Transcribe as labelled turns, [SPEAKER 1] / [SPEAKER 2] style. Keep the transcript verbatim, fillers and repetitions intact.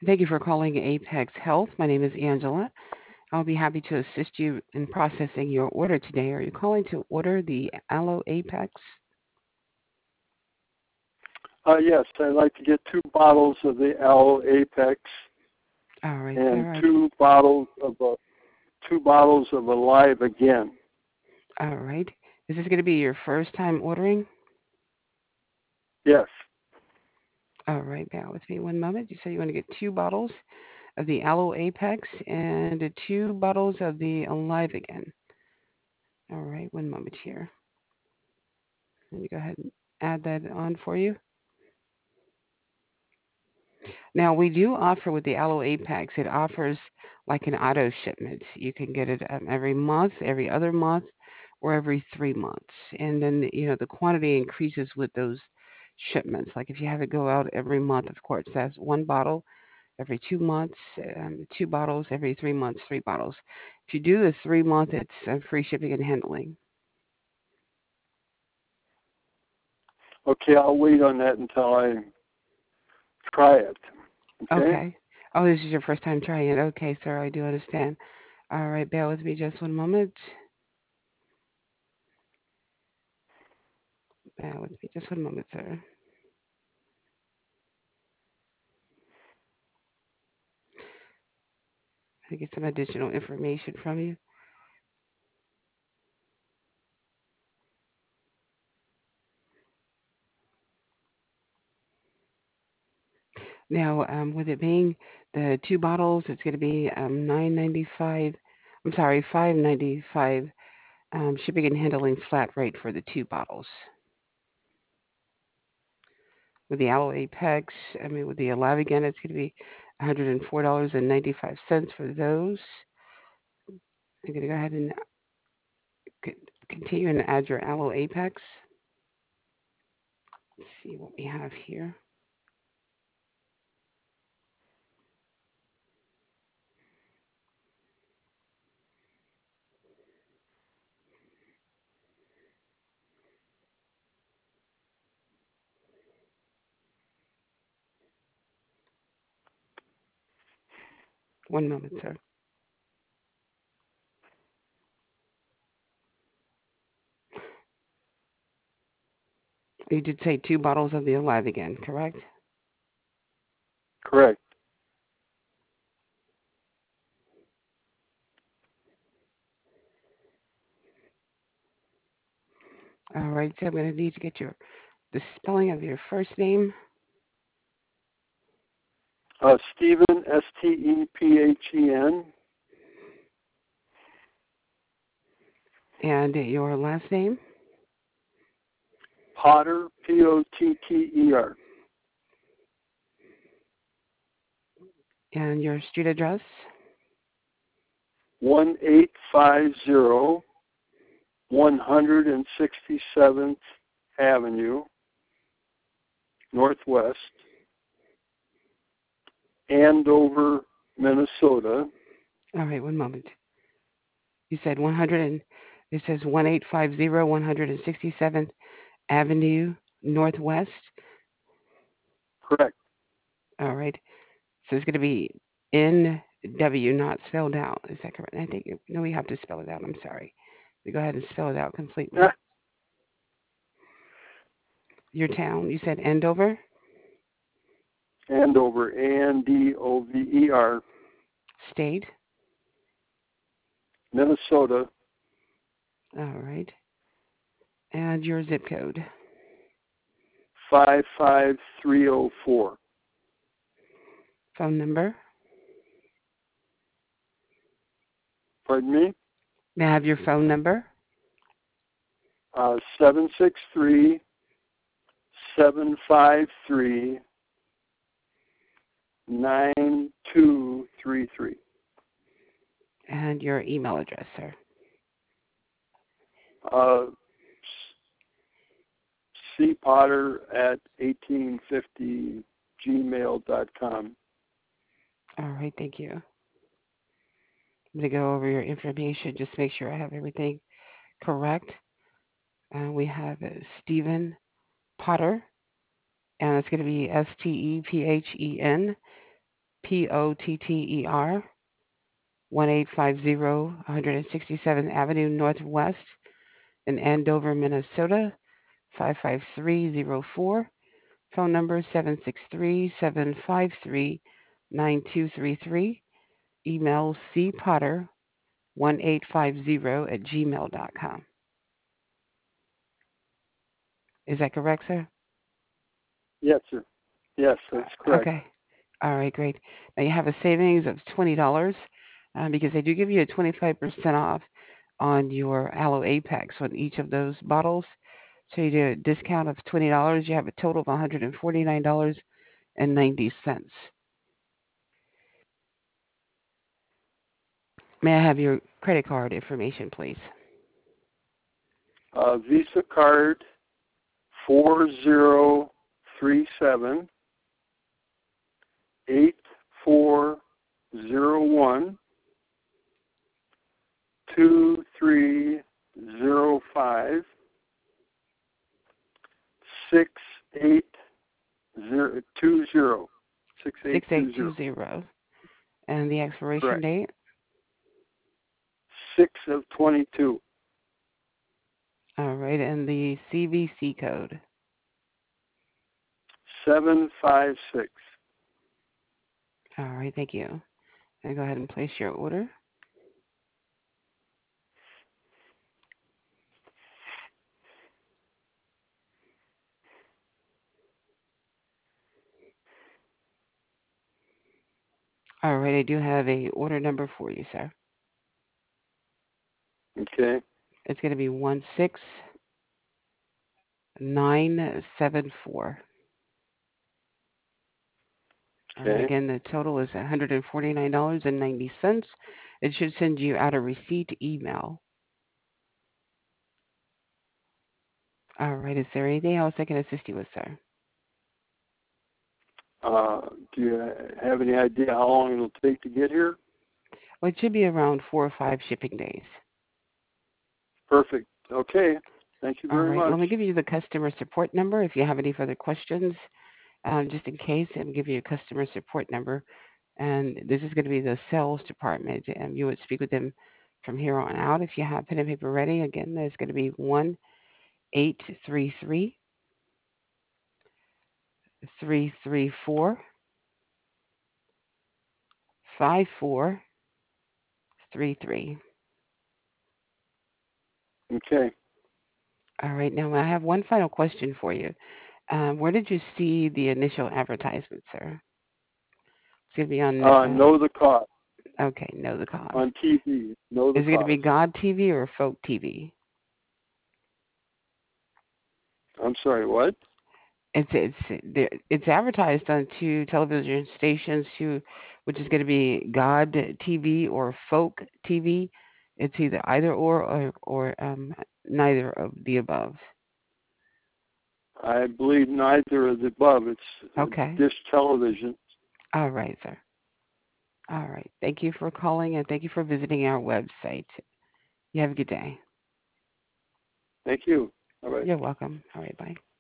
[SPEAKER 1] Thank you for calling Apex Health. My name is Angela. I'll be happy to assist you in processing your order today. Are you calling to order the Aloe Apex?
[SPEAKER 2] Uh, yes, I'd like to get two bottles of the Aloe Apex
[SPEAKER 1] All right,
[SPEAKER 2] and
[SPEAKER 1] sir.
[SPEAKER 2] two bottles of uh, two bottles of Alive Again.
[SPEAKER 1] All right. Is this going to be your first time ordering?
[SPEAKER 2] Yes,
[SPEAKER 1] All right, bear with me one moment. You said you want to get two bottles of the Aloe Apex and two bottles of the Alive Again. All right, one moment here. Let me go ahead and add that on for you. Now, we do offer with the Aloe Apex, it offers like an auto shipment. You can get it um, every month, every other month, or every three months. And then, you know, the quantity increases with those shipments. Like if you have it go out every month, of course, that's one bottle every two months, um, two bottles every three months, three bottles. If you do the three month, it's uh, free shipping and handling.
[SPEAKER 2] okay, I'll wait on that until I try it. Okay?
[SPEAKER 1] Okay. Oh, this is your first time trying it. Okay, sir, I do understand. All right, bear with me just one moment. Bear with me just one moment, sir. I get some additional information from you. Now, um, with it being the two bottles, it's going to be um, nine ninety five. I'm sorry, five ninety five. Um, shipping and handling flat rate for the two bottles. With the Aloe Apex, I mean, with the Alive Again, it's going to be one hundred four dollars and ninety five cents for those. I'm going to go ahead and c- continue and add your Aloe Apex. Let's see what we have here. One moment, sir. You did say two bottles of the Alive Again, correct?
[SPEAKER 2] Correct.
[SPEAKER 1] All right, so I'm going to need to get your the spelling of your first name
[SPEAKER 2] Uh, Stephen, S T E P H E N,
[SPEAKER 1] and your last name
[SPEAKER 2] Potter, P O T T E R,
[SPEAKER 1] and your street address.
[SPEAKER 2] one eight five zero, one hundred sixty-seventh Avenue, Northwest, Andover, Minnesota.
[SPEAKER 1] All right, one moment. You said one hundred and it says one eight five zero one hundred sixty-seventh Avenue Northwest.
[SPEAKER 2] Correct.
[SPEAKER 1] All right. So it's going to be N W, not spelled out. Is that correct? I think no, we have to spell it out. I'm sorry. We go ahead and spell it out completely. Your town. You said Andover.
[SPEAKER 2] Andover, A N D O V E R,
[SPEAKER 1] State.
[SPEAKER 2] Minnesota,
[SPEAKER 1] All right. And your zip code.
[SPEAKER 2] five five three zero four.
[SPEAKER 1] Phone number.
[SPEAKER 2] Pardon me?
[SPEAKER 1] May I have your phone number?
[SPEAKER 2] Uh, seven six three, seven five three, nine two three three.
[SPEAKER 1] And your email address, sir.
[SPEAKER 2] Uh, cpotter at eighteen fifty gmail dot com.
[SPEAKER 1] All right. Thank you. I'm going to go over your information, just make sure I have everything correct. Uh, we have uh, Stephen Potter, and it's going to be S T E P H E N, P O T T E R, one eight five zero one sixty-seventh Avenue Northwest in Andover, Minnesota, five five three zero four. Phone number seven six three, seven five three, nine two three three. Email cpotter one eight five zero at gmail dot com. Is that correct, sir?
[SPEAKER 2] Yes, sir. Yes, that's correct.
[SPEAKER 1] Okay. All right, great. Now you have a savings of twenty dollars um, because they do give you a twenty-five percent off on your Aloe Apex on each of those bottles. So you do a discount of twenty dollars. You have a total of one hundred forty-nine dollars and ninety cents. May I have your credit card information, please?
[SPEAKER 2] Uh, Visa card four zero three seven eight four zero one two three zero five six eight zero two zero six eight two zero.
[SPEAKER 1] six eight two zero. And the expiration
[SPEAKER 2] Correct.
[SPEAKER 1] date?
[SPEAKER 2] Six of twenty two.
[SPEAKER 1] All right, and the C V C code?
[SPEAKER 2] Seven five six.
[SPEAKER 1] All right, thank you. And go ahead and place your order. All right, I do have a order number for you, sir.
[SPEAKER 2] Okay.
[SPEAKER 1] It's going to be one six nine seven four. And
[SPEAKER 2] Okay.
[SPEAKER 1] again, the total is one hundred forty-nine dollars and ninety cents. It should send you out a receipt email. All right, is there anything else I can assist you with, sir?
[SPEAKER 2] Uh, do you have any idea how long it'll take to get here?
[SPEAKER 1] Well, it should be around four or five shipping days.
[SPEAKER 2] Perfect. Okay. Thank you
[SPEAKER 1] All
[SPEAKER 2] very
[SPEAKER 1] right,
[SPEAKER 2] much.
[SPEAKER 1] let me give you the customer support number if you have any further questions. Um, just in case, I'm give you a customer support number, and this is going to be the sales department. And you would speak with them from here on out. If you have pen and paper ready, again, there's going to be one eight three three three three four five four three three.
[SPEAKER 2] Okay.
[SPEAKER 1] All right, now I have one final question for you. Um, where did you see the initial advertisement, sir? It's going to be on.
[SPEAKER 2] Uh,
[SPEAKER 1] Uh,
[SPEAKER 2] know the cost
[SPEAKER 1] okay, know the cause.
[SPEAKER 2] on T V. Know the
[SPEAKER 1] Is it going to be
[SPEAKER 2] cost.
[SPEAKER 1] God T V or Folk T V?
[SPEAKER 2] I'm sorry. What?
[SPEAKER 1] It's it's there- it's advertised on two television stations, two, which is going to be God T V or Folk T V. It's either either or or, or um, neither of the above.
[SPEAKER 2] I believe neither of the above. It's
[SPEAKER 1] Okay.
[SPEAKER 2] Dish Television.
[SPEAKER 1] All right, sir. All right. Thank you for calling and thank you for visiting our website. You have a good day.
[SPEAKER 2] Thank you. All right.
[SPEAKER 1] You're welcome. All right. Bye.